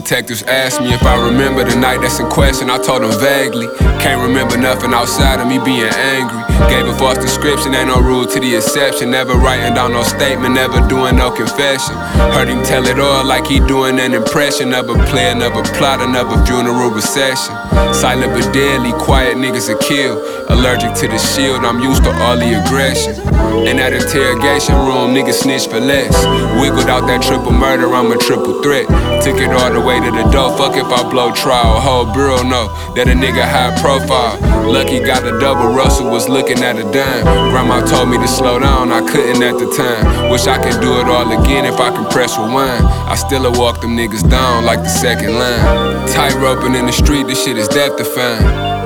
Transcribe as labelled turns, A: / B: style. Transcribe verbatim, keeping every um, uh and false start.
A: Detectives asked me if I remember the night that's in question. I told them vaguely. Can't remember nothing outside of me being angry. Gave a false description, ain't no rule to the exception. Never writing down no statement, never doing no confession. Heard him tell it all like he doing an impression of a play, another plot, another funeral recession. Silent but deadly, quiet niggas a kill. Allergic to the shield, I'm used to all the aggression. In that interrogation room, niggas snitch for less. Wiggled out that triple murder, I'm a triple threat. Took it all the way to the door, fuck if I blow trial. Whole bureau know that a nigga high profile. Lucky got a double, Russell was looking at a dime. Grandma told me to slow down, I couldn't at the time. Wish I could do it all again if I could press rewind. I still have walked them niggas down like the second line. Tight roping in the street, this shit is death defying.